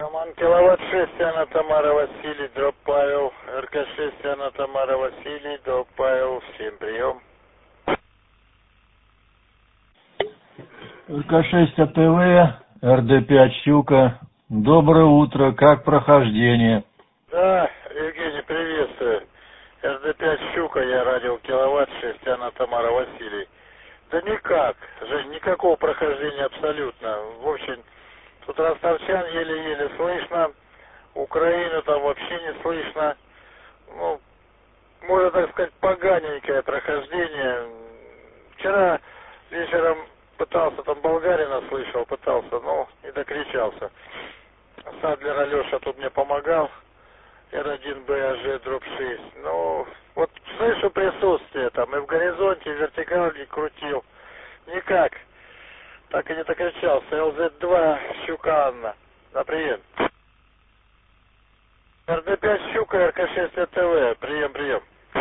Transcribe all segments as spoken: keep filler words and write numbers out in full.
Команд киловатт шесть, Анна Тамара Василий, дроп Павел. РК шесть, Анна Тамара Василий, дроп Павел. Всем прием. РК шесть АТВ, РД пять Щука. Доброе утро, как прохождение? Да, Евгений, приветствую. РД пять Щука, я радио киловатт шесть, Анна Тамара Василий. Да никак, Жень, никакого прохождения абсолютно. В общем, тут ростовчан еле-еле слышно, Украину там вообще не слышно. Ну, можно так сказать, поганенькое прохождение. Вчера вечером пытался, там болгарина слышал, пытался, но не докричался. Садлер Алеша тут мне помогал. эр один бэ а жэ дроп шесть. Ну, вот слышу присутствие там, и в горизонте, и в вертикали крутил. Никак. Так и не докричался. эл зет два Щука Анна. Да, привет. эр дэ пять Щука, эр ка шесть АТВ. Прием, прием.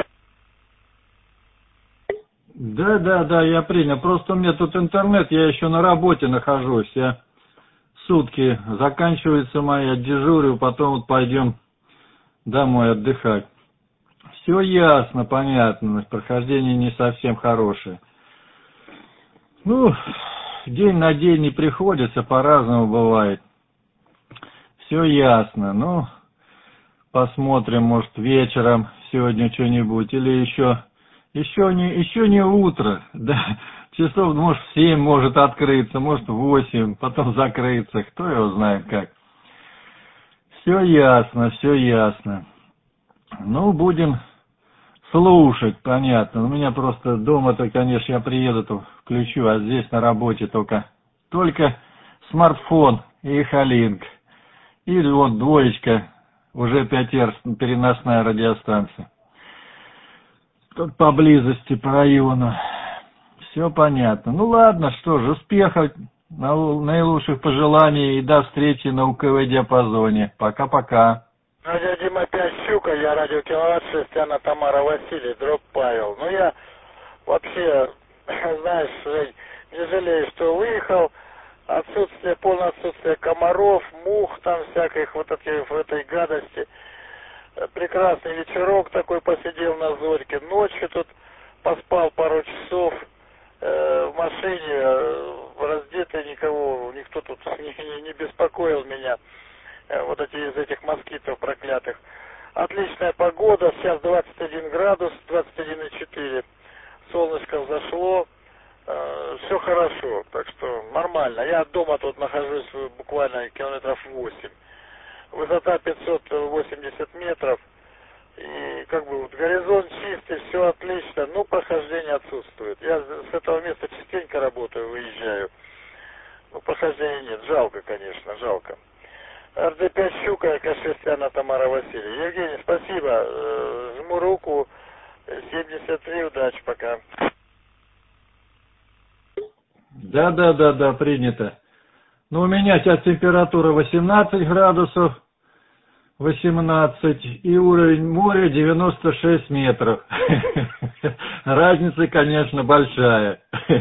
Да, да, да, я принял. Просто у меня тут интернет, я еще на работе нахожусь. Я сутки заканчивается моя, дежурю, потом вот пойдем домой отдыхать. Все ясно, понятно, прохождение не совсем хорошее. Ну, день на день не приходится, по-разному бывает. Все ясно, ну, посмотрим, может, вечером сегодня что-нибудь, или еще, еще не, еще не утро, да, часов, может, в семь может открыться, может, в восемь, потом закрыться, кто его знает как. Все ясно, все ясно. Ну, будем слушать, понятно. У меня просто дома-то, конечно, я приеду, то включу, а здесь на работе только, только смартфон и Халинг. И вот двоечка, уже пять эр, переносная радиостанция. Тут поблизости, по району. Все понятно. Ну ладно, что ж, успехов, наилучших пожеланий и до встречи на у ка вэ диапазоне. Пока-пока. Радио Дима пять Щука, я радио киловатт шесть, Анна Тамара Василий, дроп Павел. Ну я вообще, знаешь, Жень, не жалею, что выехал. Отсутствие, полное отсутствие комаров, мух там всяких вот этих, в этой гадости. Прекрасный вечерок такой, посидел на зорьке. Ночью тут поспал пару часов э, в машине, э, раздетый, никого, никто тут не, не, не беспокоил меня. Э, вот эти из этих москитов проклятых. Отличная погода, сейчас двадцать один градус, двадцать один и четыре. Солнышко взошло. Все хорошо, так что нормально. Я от дома тут нахожусь буквально километров восемь. Высота пятьсот восемьдесят метров. И как бы вот горизонт чистый, все отлично, но прохождение отсутствует. Я с этого места частенько работаю, выезжаю. Но прохождения нет. Жалко, конечно, жалко. эр дэ пять Щука, эр ка шесть Анна Тамара Василий. Евгений, спасибо. Жму руку. семьдесят три, удачи, пока. Да, да, да, да, принято. Ну, у меня сейчас температура восемнадцать градусов, восемнадцать, и уровень моря девяносто шесть метров. Разница, конечно, большая.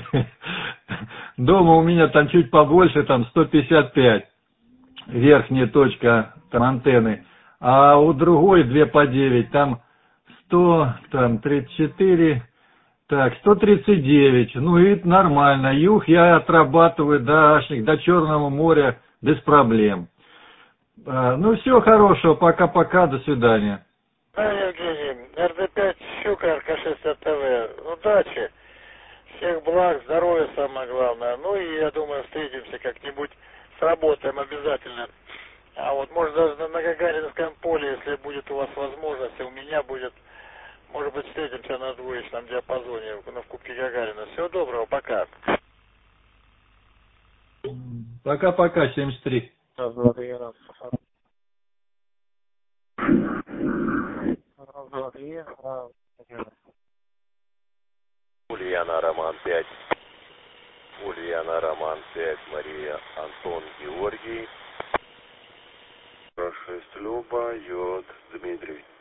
Дома у меня там чуть побольше, там сто пятьдесят пять, верхняя точка там антенны, а у другой две по девять, там сто, там тридцать четыре. Так, сто тридцать девять, ну и нормально, юг я отрабатываю до, до Черного моря без проблем. А, ну все, хорошего, пока-пока, до свидания. Да, Евгений, эр дэ пять Щука, эр ка шесть АТВ, удачи, всех благ, здоровья самое главное, ну и я думаю, встретимся как-нибудь, сработаем обязательно. А вот может даже на Гагаринском поле, если будет у вас возможность, и у меня будет. Может быть, встретимся на двоечном диапазоне в Кубке Гагарина. Всего доброго, пока. Пока-пока, семьдесят три. Ульяна Роман пять. Ульяна Роман пять. Мария Антон Георгий. шесть Люба Йод Дмитрий.